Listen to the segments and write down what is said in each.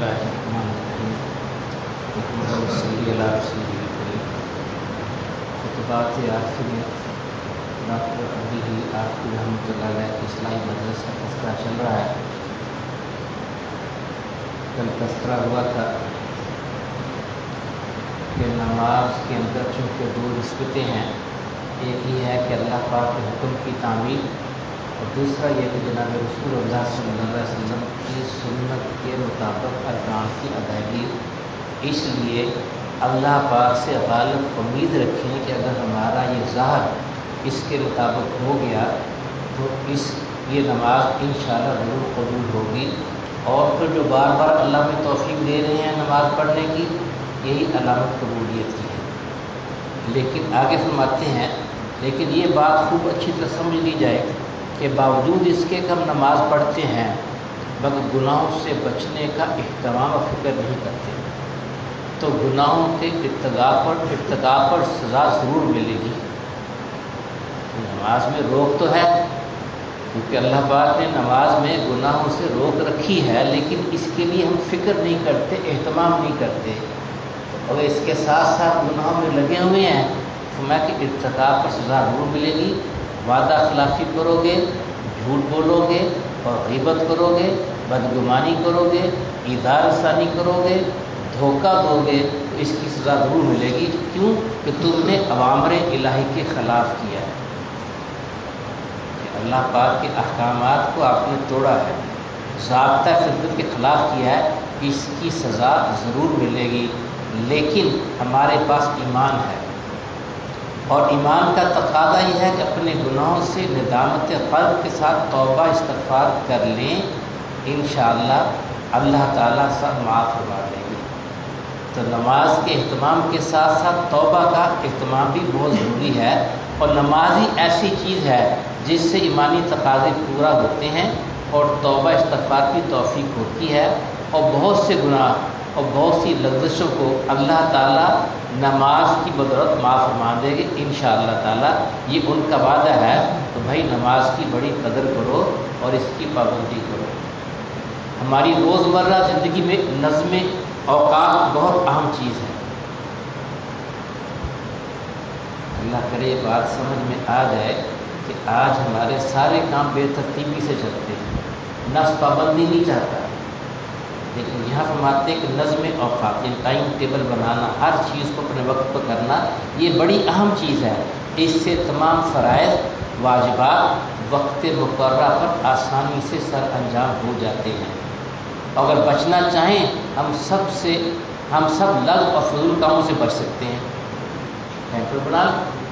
बिस्मिल्लाहिर्रहमानिर्रहीम। खुतबात आखिर में डॉक्टर अली आखिर रहमतुल्लाह अलैह की इस्लाही मजलिस का तज़किरा चल रहा है। कल तज़किरा हुआ था कि नमाज के अंदर चूँकि दो निस्बतें हैं, एक ही है कि अल्लाह पाक के हुक्म की तामील और दूसरा ये कि जनाब रसूलुल्लाह सल्लल्लाहु अलैहि वसल्लम की सुन्नत के मुताबिक अरकान की अदायगी। इसलिए अल्लाह पाक से गालिब उम्मीद रखें कि अगर हमारा ये ज़ाहर इसके मुताबिक हो गया तो ये नमाज इंशाअल्लाह ज़रूर कबूल होगी। और फिर जो बार बार अल्लाह में तौफीक दे रहे हैं नमाज पढ़ने की, यही अलामत कबूलियत की है। लेकिन आगे फरमाते हैं, लेकिन ये बात खूब अच्छी तरह समझ ली जाए कि बावजूद इसके कि हम नमाज पढ़ते हैं मगर गुनाहों से बचने का इहतमाम और फिक्र नहीं करते, तो गुनाहों के इर्तिकाब पर सज़ा ज़रूर मिलेगी। नमाज में रोक तो है, क्योंकि अल्लाह पाक ने नमाज में गुनाहों से रोक रखी है, लेकिन इसके लिए हम फिक्र नहीं करते, एहतमाम नहीं करते। और इसके साथ साथ गुनाहों में लगे हुए हैं तो मैं कि इर्तिकाब पर सज़ा ज़रूर मिलेगी। वादा खिलाफी करोगे, झूठ बोलोगे और गीबत करोगे, बदगुमानी करोगे, ईज़ा रसानी करोगे, धोखा दोगे तो इसकी सज़ा ज़रूर मिलेगी। क्यों? कि तुमने अवामर इलाही के ख़िलाफ़ किया है, अल्लाह पाक के अहकामात को आपने तोड़ा है, ज़ाब्ता फितरत के ख़िलाफ़ किया है, इसकी सज़ा ज़रूर मिलेगी। लेकिन हमारे पास ईमान है और ईमान का तकाज़ा यह है कि अपने गुनाहों से निदामत क़ल्ब के साथ तौबा इस्तग़फ़ार कर लें, इंशाअल्लाह अल्लाह ताला सब माफ़ करवा देंगे। तो नमाज के अहतमाम के साथ साथ तौबा का अहतमाम भी बहुत ज़रूरी है। और नमाज ही ऐसी चीज़ है जिससे ईमानी तकाज़े पूरा होते हैं और तौबा इस्तग़फ़ार की तौफ़ीक होती है। और बहुत से गुनाह और बहुत सी लग़्ज़िशों को अल्लाह ताला नमाज की बदौलत माफ़ फरमा देंगे इंशाअल्लाह ताला, ये उनका वादा है। तो भाई नमाज की बड़ी कदर करो और इसकी पाबंदी करो। हमारी रोज़मर्रा ज़िंदगी में नज़्म औक़ात बहुत अहम चीज़ है। अल्लाह करे ये बात समझ में आ जाए कि आज हमारे सारे काम बेतरतीबी से चलते हैं, नफ्स पाबंदी नहीं चाहता, लेकिन यहाँ फरमाते हैं कि नज़्म औक़ात, टाइम टेबल बनाना, हर चीज़ को अपने वक्त पर करना, ये बड़ी अहम चीज़ है। इससे तमाम फ़राइज़ वाजिबात वक्त मुक़र्ररा पर आसानी से सर अंजाम हो जाते हैं। अगर बचना चाहें हम सब लग और फजूल कामों से बच सकते हैं। टाइम बना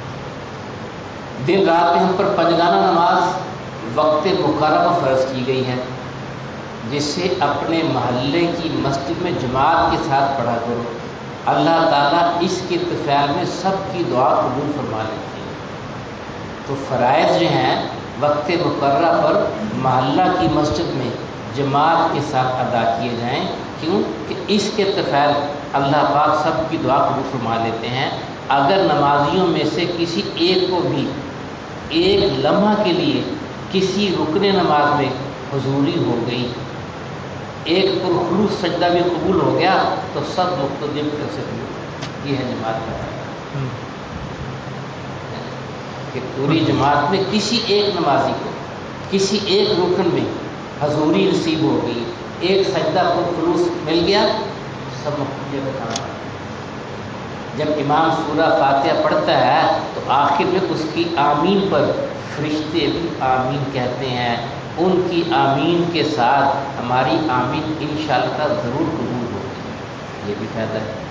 दिन रात में हम पर पंजगाना नमाज वक्त मुक़र्रर पर फ़र्ज़ की गई है, जिससे अपने महल्ले की मस्जिद में जमात के साथ पढ़ा करो। अल्लाह ताला इसके इत्तिफ़ाल में सबकी दुआ कबूल फरमा लेते हैं। तो फ़राइज़ जो हैं वक्त मुक़र्ररा पर महल्ला की मस्जिद में जमात के साथ अदा किए जाएँ। क्यों? कि इसके इत्तिफ़ाल अल्लाह पाक सबकी दुआ कबूल फरमा लेते हैं। अगर नमाजियों में से किसी एक को भी एक लम्हा के लिए किसी रुकने नमाज में हुजूरी हो गई, एक पुरखुलूस सजदा भी कबूल हो गया, तो सब मुक़्तदी कर सकते। ये है जमात का कि पूरी जमात में किसी एक नमाजी को किसी एक रुकन में हजूरी नसीब हो गई, एक सजदा पुरखुलूस मिल गया, सब मुक़्तदी का खाना। जब इमाम सूरा फातिहा पढ़ता है तो आखिर में उसकी आमीन पर फरिश्ते भी आमीन कहते हैं। उनकी आमीन के साथ हमारी आमीन इंशाअल्लाह ज़रूर कबूल होगी। ये भी फ़ायदा है।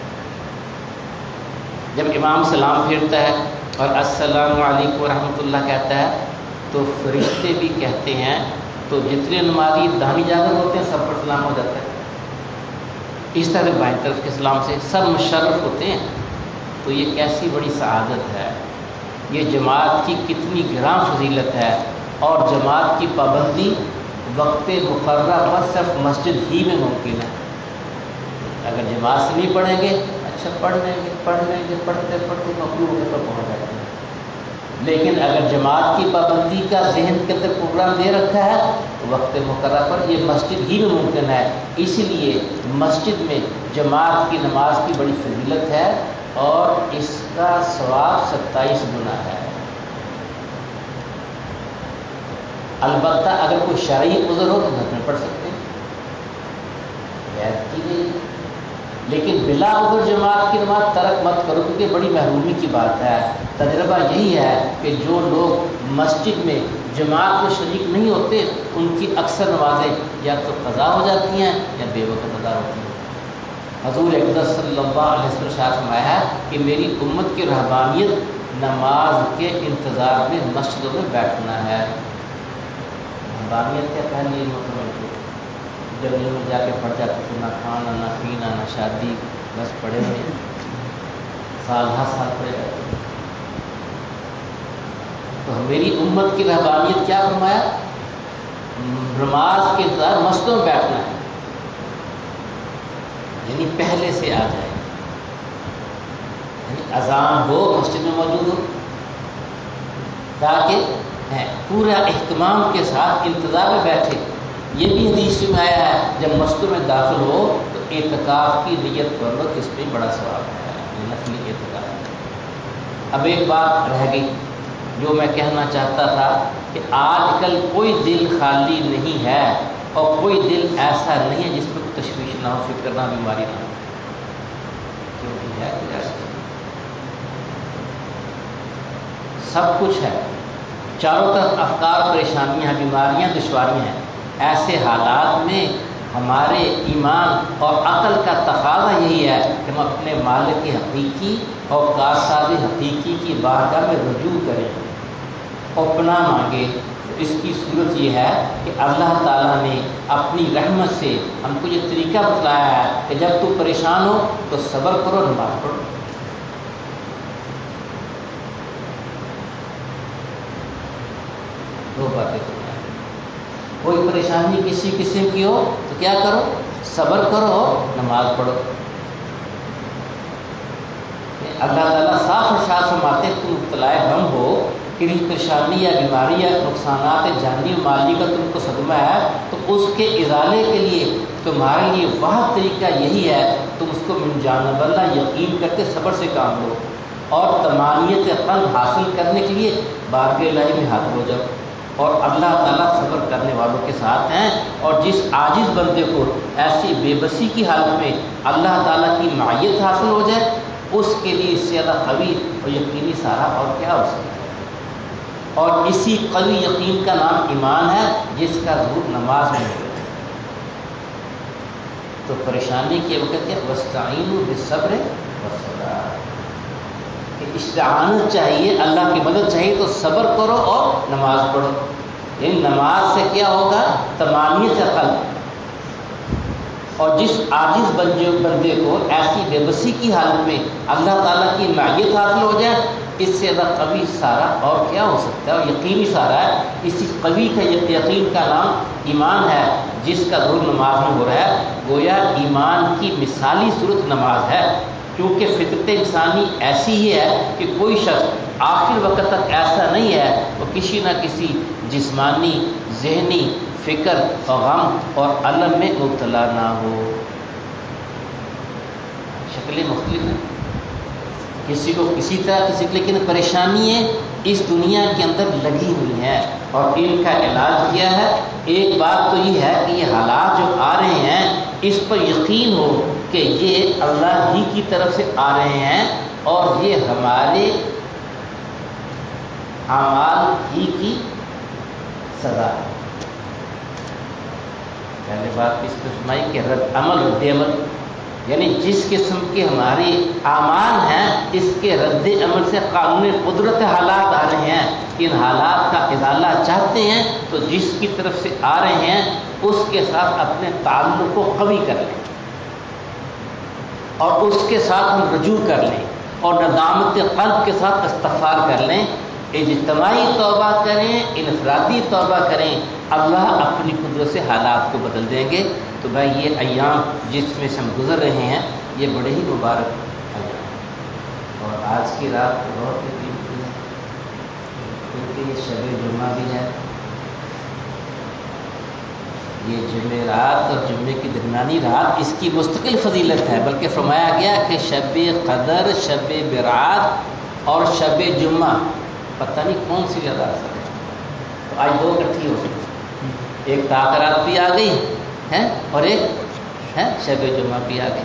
जब इमाम सलाम फेरता है और अस्सलामु अलैकुम रहमतुल्लाह कहता है तो फरिश्ते भी कहते हैं। तो जितने नमाजी दानी जागर होते हैं सब पर सलाम हो जाता है। इस तरह बाईं तरफ के सलाम से सब मुशर्रफ होते हैं। तो ये कैसी बड़ी सआदत है, ये जमात की कितनी गिरां फजीलत है। और जमात की पाबंदी वक्त मुक़र्ररा पर सिर्फ मस्जिद ही में मुमकिन है। अगर जमात से नहीं पढ़ेंगे, अच्छा पढ़ लेंगे पढ़ते पढ़ते मकरूह पर पहुँच जाते हैं। لیکن اگر جماعت کی پابندی کا ذہن کے اندر پروگرام دے رکھا ہے تو وقت مقررہ پر یہ مسجد ہی میں ممکن ہے. اسی لیے مسجد میں جماعت کی نماز کی بڑی فضیلت ہے اور اس کا ثواب 27 گنا ہے. البتہ اگر کوئی شرعی عذر ہو تو گھر میں پڑھ سکتے ہیں، غیر کی گئی. لیکن بلا عذر جماعت کی نماز ترک مت کرو، کیونکہ بڑی محرومی کی بات ہے. تجربہ یہی ہے کہ جو لوگ مسجد میں جماعت میں شریک نہیں ہوتے ان کی اکثر نمازیں یا تو قضا ہو جاتی ہیں یا بے وقت ادا ہوتی ہیں. حضور اقدس صلی اللہ علیہ وسلم شاہ فرمایا ہے کہ میری امت کی رہبانیت نماز کے انتظار میں مسجدوں میں بیٹھنا ہے. رہبانیت کیا پہلی مطلب جنگل میں جا کے پڑ جاتے تھے، نہ کھانا نہ پینا نہ شادی، بس پڑے ہوئے سال ہر سال پڑے رہتے ہیں. تو میری امت کی رہبانیت کیا فرمایا؟ نماز کے انتظار مسجدوں میں بیٹھنا ہے، یعنی پہلے سے آ جائے، یعنی اذان ہو مسجد میں موجود ہو تاکہ پورا اہتمام کے ساتھ انتظار میں بیٹھے. یہ بھی حدیث میں آیا ہے جب مسجد میں داخل ہو تو اعتکاف کی نیت کر لو، اس میں بڑا ثواب ہے، نفلی اعتکاف. اب ایک بات رہ گئی جو میں کہنا چاہتا تھا کہ آج کل کوئی دل خالی نہیں ہے اور کوئی دل ایسا نہیں ہے جس پہ کوئی تشویش نہ ہو، فکر نہ، بیماری نہ ہو. کیونکہ ہے سب کچھ ہے، چاروں طرف افکار، پریشانیاں، بیماریاں، دشواریاں ہیں. ایسے حالات میں ہمارے ایمان اور عقل کا تقاضا یہی ہے کہ ہم اپنے مالک حقیقی اور کارساز حقیقی کی بارگاہ میں رجوع کریں اور پناہ مانگے. اس کی صورت یہ ہے کہ اللہ تعالیٰ نے اپنی رحمت سے ہم کو یہ طریقہ بتلایا ہے کہ جب تو پریشان ہو تو صبر کرو، نماز پڑھو. دو باتیں کرنا ہے. کوئی پریشانی کسی قسم کی ہو تو کیا کرو؟ صبر کرو، نماز پڑھو. اللہ تعالیٰ صاف ارشاد فرماتے ہیں تم مبتلا غم ہو، کسی پریشانی یا بیماری یا نقصانات جانی و مالی کا تم کو صدمہ ہے تو اس کے ازالے کے لیے تمہارے لیے واحد طریقہ یہی ہے، تم اس کو من جانب اللہ یقین کر کے صبر سے کام لو اور تمانیت قلب حاصل کرنے کے لیے بارگاہ الہی میں حاضر ہو جاؤ. اور اللہ تعالیٰ صبر کرنے والوں کے ساتھ ہیں. اور جس عاجز بندے کو ایسی بے بسی کی حالت میں اللہ تعالیٰ کی معیت حاصل ہو جائے اس کے لیے اس سے زیادہ قوی اور یقینی سہارا اور کیا ہو سکتا ہے. اور اسی قوی یقین کا نام ایمان ہے جس کا ظہور نماز میں ہے. تو پریشانی کے وقت کیا وَاسْتَعِینُوا بِالصَّبْرِ وَالصَّلَاةِ کہ استعانت چاہیے، اللہ کی مدد چاہیے تو صبر کرو اور نماز پڑھو. یعنی نماز سے کیا ہوگا؟ تمانیت قلب. اور جس عاجز بندے کو ایسی بے بسی کی حالت میں اللہ تعالیٰ کی معیت حاصل ہو جائے اس سے زیادہ قوی سارا اور کیا ہو سکتا ہے؟ اور یقینی سارا ہے. اسی قوی کا یقین کا نام ایمان ہے جس کا ظہور نماز میں ہو رہا ہے. گویا ایمان کی مثالی صورت نماز ہے، کیونکہ فطرت انسانی ایسی ہی ہے کہ کوئی شخص آخر وقت تک ایسا نہیں ہے وہ کسی نہ کسی جسمانی، ذہنی فکر اور غم اور الم میں مبتلا نہ ہو. شکلیں مختلف ہیں، کسی کو کسی طرح کسی، لیکن پریشانیاں اس دنیا کے اندر لگی ہوئی ہیں اور ان کا علاج کیا ہے؟ ایک بات تو یہ ہے کہ یہ حالات جو آ رہے ہیں اس پر یقین ہو کہ یہ اللہ ہی کی طرف سے آ رہے ہیں اور یہ ہمارے اعمال ہی کی سزا ہے. پہلے بات کس کو سنائی کہ رد عمل، یعنی جس قسم کے ہماری اعمال ہیں اس کے رد عمل سے قانون قدرت حالات آ رہے ہیں. ان حالات کا ازالہ چاہتے ہیں تو جس کی طرف سے آ رہے ہیں اس کے ساتھ اپنے تعلق کو قوی کر لیں اور اس کے ساتھ ہم رجوع کر لیں اور ندامت قلب کے ساتھ استغفار کر لیں. اجتماعی توبہ کریں، انفرادی توبہ کریں، اللہ اپنی قدرت سے حالات کو بدل دیں گے. تو بھائی یہ ایام جس میں سے ہم گزر رہے ہیں یہ بڑے ہی مبارک ایام اور آج کی رات بہت ہی قیمتی ہے. کیونکہ یہ شب جمعہ بھی ہے، یہ جمعرات اور جمعے کی درمیانی رات اس کی مستقل فضیلت ہے، بلکہ فرمایا گیا کہ شب قدر، شب برات اور شب جمعہ پتہ نہیں کون سی زیادہ اثر ہے، تو آج دو اکٹھی ہو سکتی، ایک تاخرات بھی آ گئی ہے اور ایک ہے شب جمعہ بھی آ گئی۔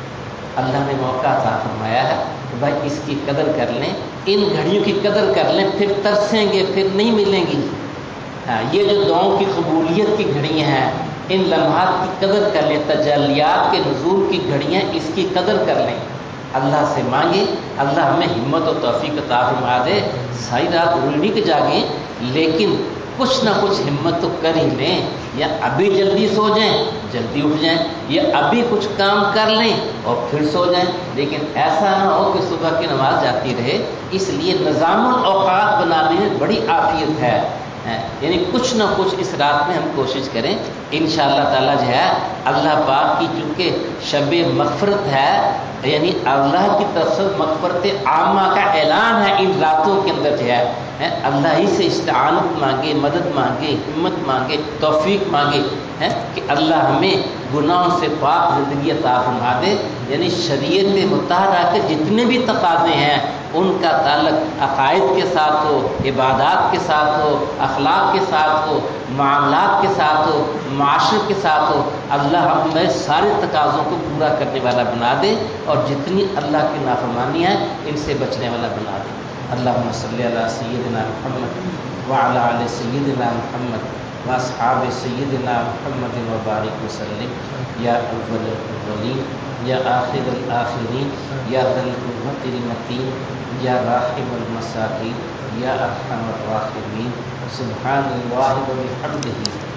اللہ نے موقع عطا فرمایا ہے کہ بھائی اس کی قدر کر لیں، ان گھڑیوں کی قدر کر لیں، پھر ترسیں گے، پھر نہیں ملیں گی۔ ہاں، یہ جو دعاؤں کی قبولیت کی گھڑیاں ہیں، ان لمحات کی قدر کر لیں، تجلیات کے نزول کی گھڑیاں، اس کی قدر کر لیں، اللہ سے مانگیں، اللہ ہمیں ہمت و توفیق عطا فرما دے۔ ساری رات ضروری نہیں کہ جاگیں، لیکن کچھ نہ کچھ ہمت تو کر ہی لیں، یا ابھی جلدی سو جائیں جلدی اٹھ جائیں، یا ابھی کچھ کام کر لیں اور پھر سو جائیں، لیکن ایسا نہ ہو کہ صبح کی نماز جاتی رہے۔ اس لیے نظام الاوقات بنانے میں بڑی عافیت ہے، یعنی کچھ نہ کچھ اس رات میں ہم کوشش کریں، انشاءاللہ تعالیٰ جو ہے اللہ پاک کی چونکہ شب مغفرت ہے، یعنی اللہ کی طرف سے مغفرت عامہ کا اعلان ہے ان راتوں کے اندر جو ہے، اللہ ہی سے استعانت مانگے، مدد مانگے، ہمت مانگے، توفیق مانگے کہ اللہ ہمیں گناہوں سے پاک زندگی عطا فرما دے۔ یعنی شریعت مطہرہ کے جتنے بھی تقاضے ہیں ان کا تعلق عقائد کے ساتھ ہو، عبادات کے ساتھ ہو، اخلاق کے ساتھ ہو، معاملات کے ساتھ ہو، معاشرے کے ساتھ ہو، اللہ ہمیں سارے تقاضوں کو پورا کرنے والا بنا دے، اور جتنی اللہ کی نافرمانی ہے ان سے بچنے والا بنا دے۔ اللہم صلی علی سیدنا محمد وعلی آل سیدنا محمد واصحاب سیدنا محمد وبارک وسلم، یا اول الاولین یا آخر الآخرین یا ذی القوة المتین یا راحم المساکین یا ارحم الراحمین۔ سبحان اللہ وبحمدہ،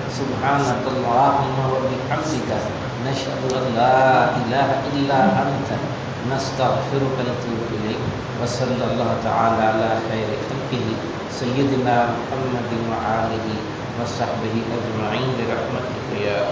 سبحانک اللہم وبحمدک، نشہد ان لا الہ الا انت، نستغفرک ونتوب الیک، وصلی اللہ تعالی علی خیر خلقہ سیدنا محمد وآلہ وصحبہ اجمعین برحمتک یا